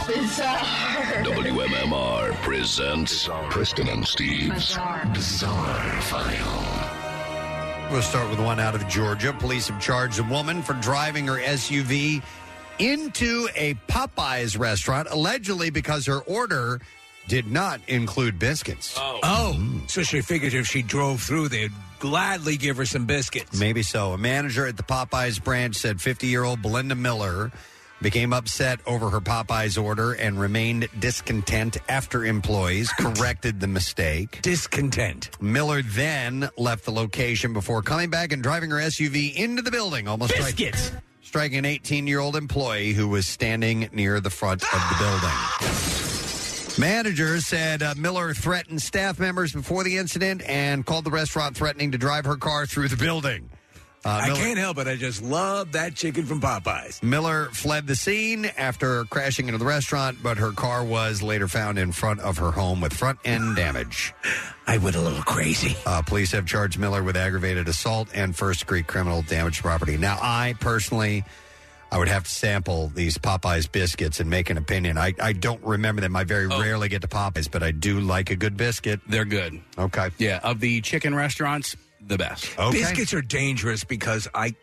Bizarre. WMMR presents Kristen and Steve's Bizarre File. We'll start with one out of Georgia. Police have charged a woman for driving her SUV into a Popeyes restaurant, allegedly because her order did not include biscuits. So she figured if she drove through, they'd gladly give her some biscuits. Maybe so. A manager at the Popeyes branch said 50-year-old Belinda Miller became upset over her Popeyes order and remained discontent after employees corrected the mistake. Discontent. Miller then left the location before coming back and driving her SUV into the building, almost biscuits. Striking an 18-year-old employee who was standing near the front of the building. Managers said Miller threatened staff members before the incident and called the restaurant threatening to drive her car through the building. I can't help it. I just love that chicken from Popeyes. Miller fled the scene after crashing into the restaurant, but her car was later found in front of her home with front-end damage. I went a little crazy. Police have charged Miller with aggravated assault and first-degree criminal damage to property. Now, I would have to sample these Popeyes biscuits and make an opinion. I don't remember them. I very rarely get to Popeyes, but I do like a good biscuit. They're good. Okay. Yeah, of the chicken restaurants, the best. Okay. Biscuits are dangerous because I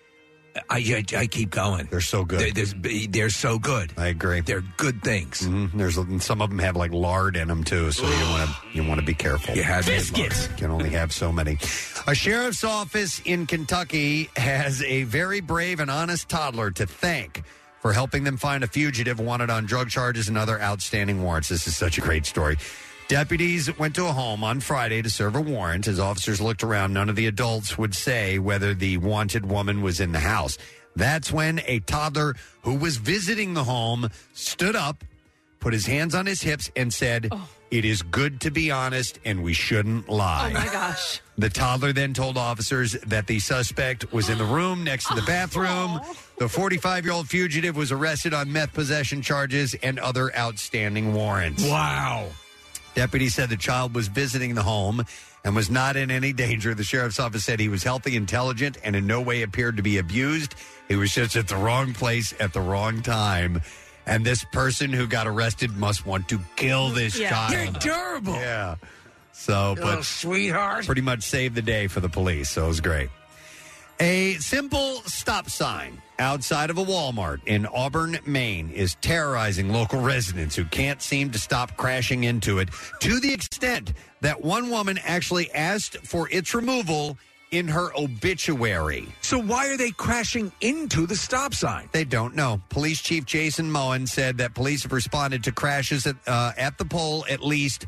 keep going. They're so good. They're so good. I agree. They're good things. Mm-hmm. There's some of them have like lard in them too, so you want to be careful. You have biscuits. You can only have so many. A sheriff's office in Kentucky has a very brave and honest toddler to thank for helping them find a fugitive wanted on drug charges and other outstanding warrants. This is such a great story. Deputies went to a home on Friday to serve a warrant. As officers looked around, none of the adults would say whether the wanted woman was in the house. That's when a toddler who was visiting the home stood up, put his hands on his hips, and said, "It is good to be honest, and we shouldn't lie." Oh, my gosh. The toddler then told officers that the suspect was in the room next to the bathroom. The 45-year-old fugitive was arrested on meth possession charges and other outstanding warrants. Wow. Deputies said the child was visiting the home and was not in any danger. The sheriff's office said he was healthy, intelligent, and in no way appeared to be abused. He was just at the wrong place at the wrong time. And this person who got arrested must want to kill this child. You're adorable. Yeah. So, but sweetheart. Pretty much saved the day for the police, so it was great. A simple stop sign outside of a Walmart in Auburn, Maine is terrorizing local residents who can't seem to stop crashing into it, to the extent that one woman actually asked for its removal in her obituary. So why are they crashing into the stop sign? They don't know. Police Chief Jason Moen said that police have responded to crashes at the pole at least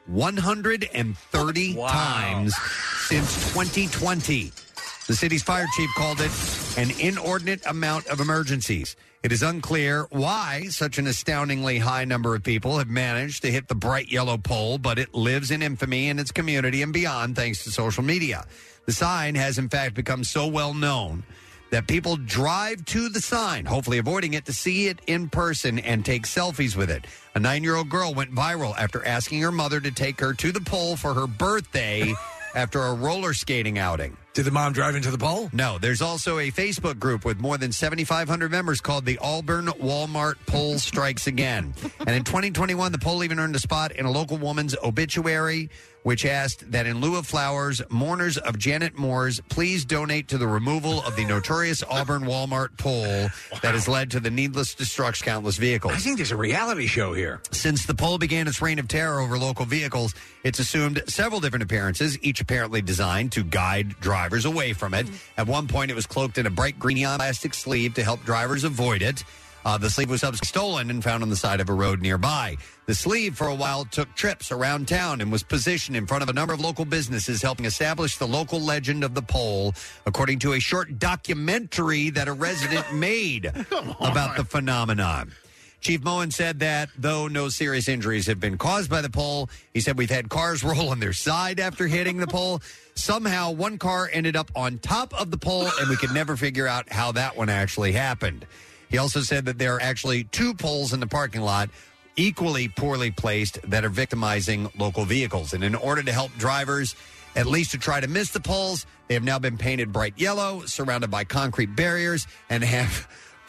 130 times since 2020. The city's fire chief called it an inordinate amount of emergencies. It is unclear why such an astoundingly high number of people have managed to hit the bright yellow pole, but it lives in infamy in its community and beyond thanks to social media. The sign has, in fact, become so well known that people drive to the sign, hopefully avoiding it, to see it in person and take selfies with it. A 9-year-old girl went viral after asking her mother to take her to the pole for her birthday after a roller skating outing. Did the mom drive into the pole? No. There's also a Facebook group with more than 7,500 members called the Auburn Walmart Pole Strikes Again. And in 2021, the pole even earned a spot in a local woman's obituary, which asked that in lieu of flowers, mourners of Janet Moores please donate to the removal of the notorious Auburn Walmart pole that has led to the needless destruction of countless vehicles. I think there's a reality show here. Since the pole began its reign of terror over local vehicles, it's assumed several different appearances, each apparently designed to guide drivers away from it. At one point, it was cloaked in a bright green neon plastic sleeve to help drivers avoid it. The sleeve was subsequently stolen and found on the side of a road nearby. The sleeve, for a while, took trips around town and was positioned in front of a number of local businesses, helping establish the local legend of the pole, according to a short documentary that a resident made about the phenomenon. Chief Moen said that, though no serious injuries have been caused by the pole, he said we've had cars roll on their side after hitting the pole. Somehow, one car ended up on top of the pole, and we could never figure out how that one actually happened. He also said that there are actually 2 poles in the parking lot, equally poorly placed, that are victimizing local vehicles. And in order to help drivers, at least to try to miss the poles, they have now been painted bright yellow, surrounded by concrete barriers, and have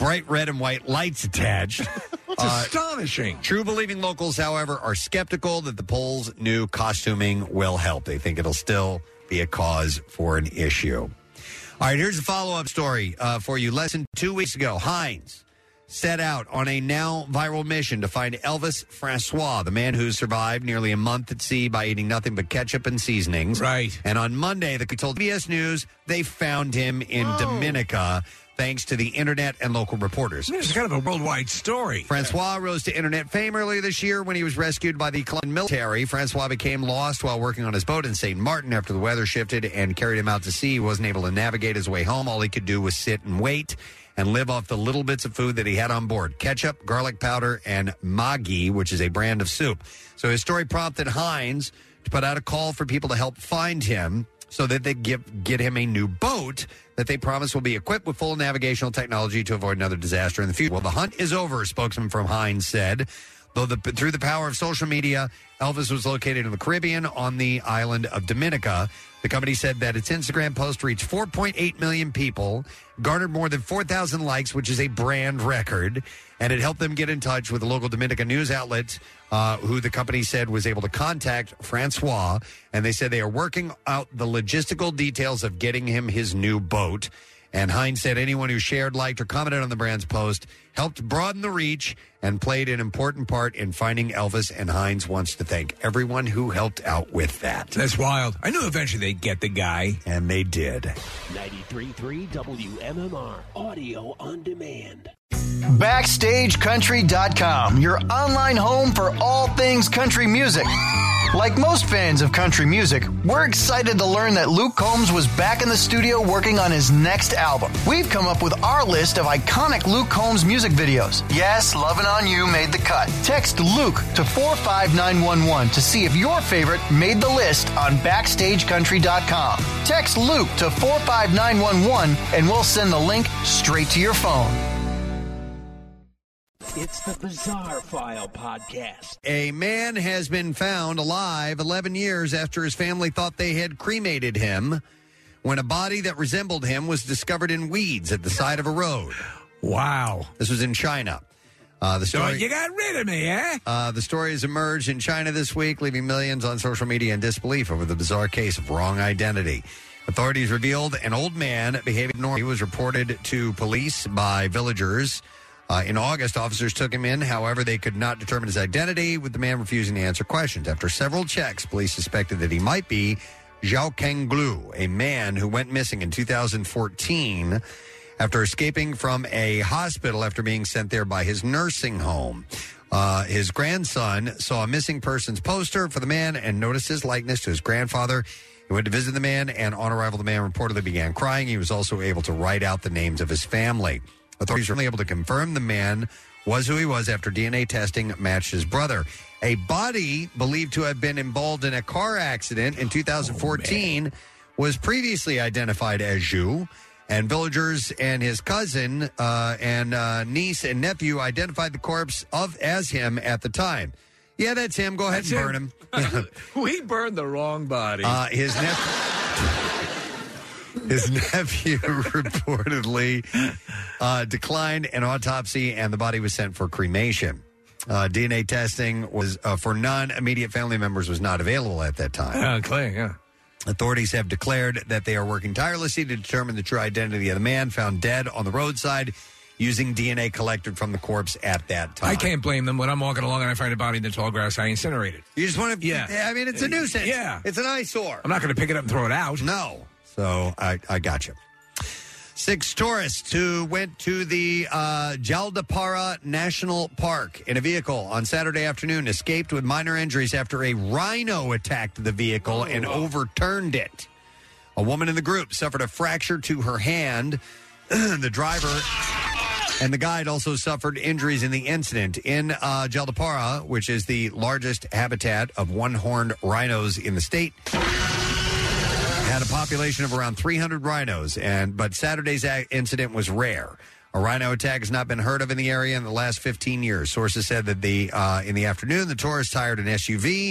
bright red and white lights attached. It's astonishing. True believing locals, however, are skeptical that the pole's new costuming will help. They think it'll still be a cause for an issue. All right, here's a follow-up story for you. Less than 2 weeks ago, Heinz set out on a now viral mission to find Elvis Francois, the man who survived nearly a month at sea by eating nothing but ketchup and seasonings. Right. And on Monday, they told CBS News they found him in Dominica, thanks to the internet and local reporters. It's kind of a worldwide story. Francois rose to internet fame earlier this year when he was rescued by the Colombian military. Francois became lost while working on his boat in St. Martin after the weather shifted and carried him out to sea. He wasn't able to navigate his way home. All he could do was sit and wait and live off the little bits of food that he had on board: ketchup, garlic powder, and Maggi, which is a brand of soup. So his story prompted Heinz to put out a call for people to help find him so that they get him a new boat that they promise will be equipped with full navigational technology to avoid another disaster in the future. Well, the hunt is over, a spokesman from Heinz said. Though through the power of social media, Elvis was located in the Caribbean on the island of Dominica. The company said that its Instagram post reached 4.8 million people, garnered more than 4,000 likes, which is a brand record, and it helped them get in touch with the local Dominica news outlet, who the company said was able to contact Francois, and they said they are working out the logistical details of getting him his new boat. And Heinz said anyone who shared, liked, or commented on the brand's post helped broaden the reach and played an important part in finding Elvis, and Heinz wants to thank everyone who helped out with that. That's wild. I knew eventually they'd get the guy. And they did. 93.3 WMMR, audio on demand. BackstageCountry.com, your online home for all things country music. Like most fans of country music, we're excited to learn that Luke Combs was back in the studio working on his next album. We've come up with our list of iconic Luke Combs music videos. Yes, Lovin' On You made the cut. Text Luke to 45911 to see if your favorite made the list on BackstageCountry.com. Text Luke to 45911 and we'll send the link straight to your phone. It's the Bizarre File Podcast. A man has been found alive 11 years after his family thought they had cremated him when a body that resembled him was discovered in weeds at the side of a road. Wow. This was in China. The story, you got rid of me, eh? The story has emerged in China this week, leaving millions on social media in disbelief over the bizarre case of wrong identity. Authorities revealed an old man behaving normally. He was reported to police by villagers. In August, officers took him in. However, they could not determine his identity, with the man refusing to answer questions. After several checks, police suspected that he might be Zhao Kenglu, a man who went missing in 2014 after escaping from a hospital after being sent there by his nursing home. His grandson saw a missing persons poster for the man and noticed his likeness to his grandfather. He went to visit the man, and on arrival, the man reportedly began crying. He was also able to write out the names of his family. Authorities were only able to confirm the man was who he was after DNA testing matched his brother. A body believed to have been involved in a car accident in 2014 was previously identified as Zhu, and villagers and his cousin and niece and nephew identified the corpse as him at the time. Yeah, that's him. Go ahead and burn him. We burned the wrong body. His nephew reportedly declined an autopsy, and the body was sent for cremation. DNA testing was for non-immediate family members was not available at that time. Clear, yeah. Authorities have declared that they are working tirelessly to determine the true identity of the man found dead on the roadside using DNA collected from the corpse at that time. I can't blame them. When I'm walking along and I find a body in the tall grass, I incinerate it. You just want to... Yeah. I mean, it's a nuisance. Yeah. It's an eyesore. I'm not going to pick it up and throw it out. No. So I got you. 6 tourists who went to the Jaldapara National Park in a vehicle on Saturday afternoon escaped with minor injuries after a rhino attacked the vehicle and overturned it. A woman in the group suffered a fracture to her hand. The driver and the guide also suffered injuries in the incident. In Jaldapara, which is the largest habitat of one-horned rhinos in the state, had a population of around 300 rhinos, but Saturday's incident was rare. A rhino attack has not been heard of in the area in the last 15 years. Sources said that in the afternoon, the tourists hired an SUV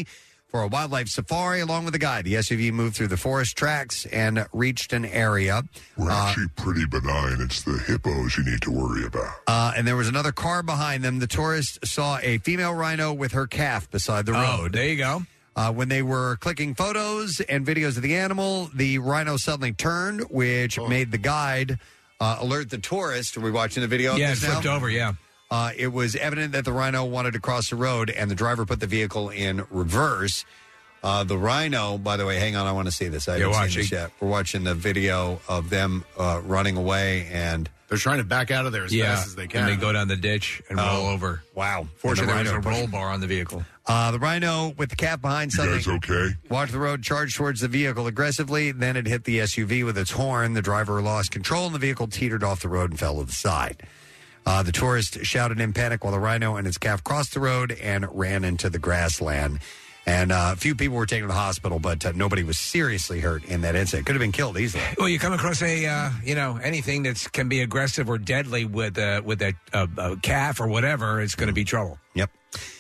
for a wildlife safari along with a guide. The SUV moved through the forest tracks and reached an area. We're actually pretty benign. It's the hippos you need to worry about. And there was another car behind them. The tourists saw a female rhino with her calf beside the road. There you go. When they were clicking photos and videos of the animal, the rhino suddenly turned, which made the guide alert the tourist. Are we watching the video? Yeah, it flipped over, yeah. It was evident that the rhino wanted to cross the road, and the driver put the vehicle in reverse. The rhino, by the way, hang on, I want to see this. I haven't seen this yet. We're watching the video of them running away, and they're trying to back out of there as fast as they can. And they go down the ditch and roll over. Wow. Fortunately, there was a roll bar on the vehicle. The rhino with the calf behind suddenly You guys okay? walked the road, charged towards the vehicle aggressively. Then it hit the SUV with its horn. The driver lost control, and the vehicle teetered off the road and fell to the side. The tourist shouted in panic while the rhino and its calf crossed the road and ran into the grassland. And a few people were taken to the hospital, but nobody was seriously hurt in that incident. Could have been killed easily. Well, you come across anything that can be aggressive or deadly with a calf or whatever, it's going to be trouble. Yep.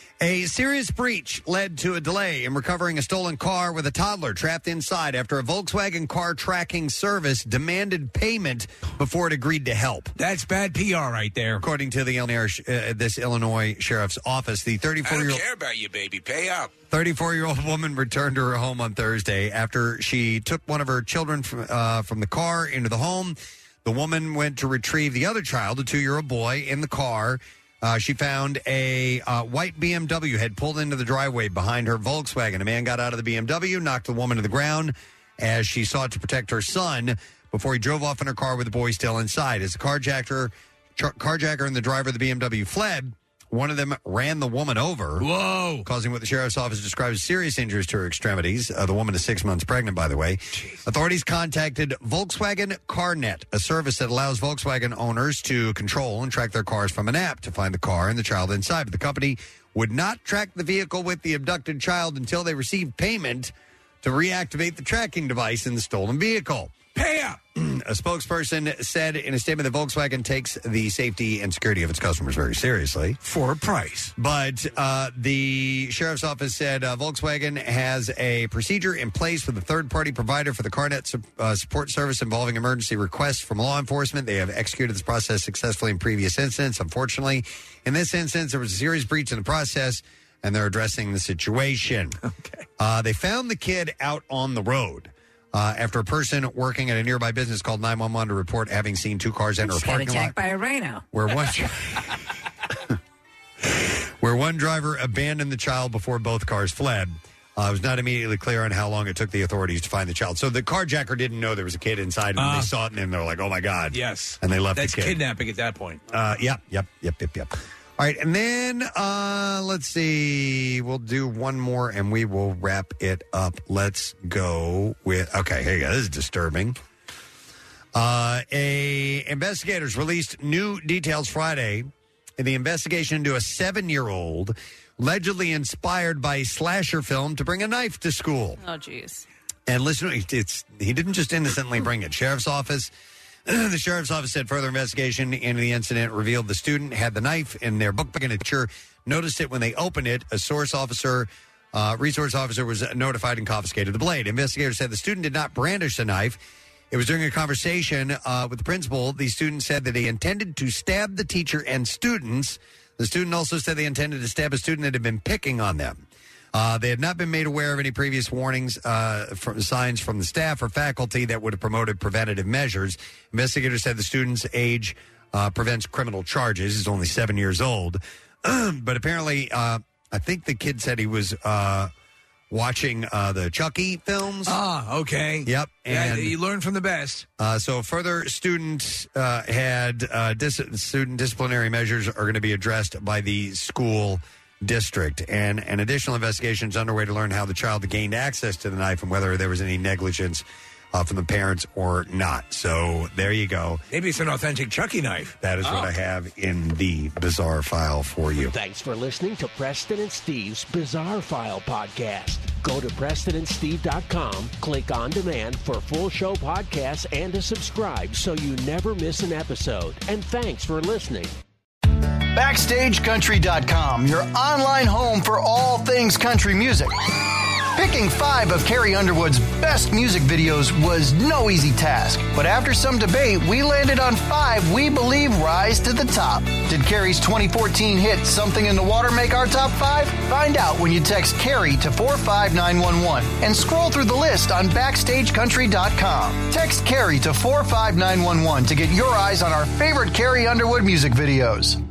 A serious breach led to a delay in recovering a stolen car with a toddler trapped inside after a Volkswagen car tracking service demanded payment before it agreed to help. That's bad PR right there. According to the Illinois Sheriff's Office, the 34-year-old... I don't care about you, baby. Pay up. 34-year-old woman returned to her home on Thursday after she took one of her children from the car into the home. The woman went to retrieve the other child, a 2-year-old boy, in the car. She found a white BMW had pulled into the driveway behind her Volkswagen. A man got out of the BMW, knocked the woman to the ground as she sought to protect her son before he drove off in her car with the boy still inside. As the carjacker and the driver of the BMW fled, one of them ran the woman over, causing what the sheriff's office describes as serious injuries to her extremities. The woman is 6 months pregnant, by the way. Jeez. Authorities contacted Volkswagen CarNet, a service that allows Volkswagen owners to control and track their cars from an app to find the car and the child inside. But the company would not track the vehicle with the abducted child until they received payment to reactivate the tracking device in the stolen vehicle. Pay up! A spokesperson said in a statement that Volkswagen takes the safety and security of its customers very seriously. For a price. But the sheriff's office said Volkswagen has a procedure in place with a third-party provider for the CarNet support service involving emergency requests from law enforcement. They have executed this process successfully in previous incidents. Unfortunately, in this instance, there was a serious breach in the process, and they're addressing the situation. Okay. They found the kid out on the road. After a person working at a nearby business called 911 to report having seen two cars enter a parking lot. Attacked by a rhino. Where one driver abandoned the child before both cars fled. It was not immediately clear on how long it took the authorities to find the child. So the carjacker didn't know there was a kid inside, and they saw it, and they were like, oh, my God. Yes. And they left That's the kid. That's kidnapping at that point. Yep. All right, and then let's see. We'll do one more, and we will wrap it up. Let's go with, okay, here you go. This is disturbing. Investigators released new details Friday in the investigation into a 7-year-old allegedly inspired by a slasher film to bring a knife to school. Oh, jeez. And listen, he didn't just innocently bring it. The sheriff's office said further investigation into the incident revealed the student had the knife in their book bag and a teacher noticed it when they opened it. A resource officer was notified and confiscated the blade. Investigators said the student did not brandish the knife. It was during a conversation with the principal. The student said that he intended to stab the teacher and students. The student also said they intended to stab a student that had been picking on them. They had not been made aware of any previous warnings from signs from the staff or faculty that would have promoted preventative measures. Investigators said the student's age prevents criminal charges. He's only 7 years old. But apparently, I think the kid said he was watching the Chucky films. Okay. Yep. And you learn from the best. So further student disciplinary measures are going to be addressed by the school district, and an additional investigation is underway to learn how the child gained access to the knife and whether there was any negligence from the parents or not. So there you go. Maybe it's an authentic Chucky knife. That is what I have in the Bizarre File for you. Thanks for listening to Preston and Steve's Bizarre File podcast. Go to PrestonandSteve.com, click on demand for full show podcasts and to subscribe so you never miss an episode. And thanks for listening. BackstageCountry.com, your online home for all things country music. Picking 5 of Carrie Underwood's best music videos was no easy task, but after some debate, we landed on 5 we believe rise to the top. Did Carrie's 2014 hit Something in the Water make our top 5? Find out when you text Carrie to 45911 and scroll through the list on BackstageCountry.com. Text Carrie to 45911 to get your eyes on our favorite Carrie Underwood music videos.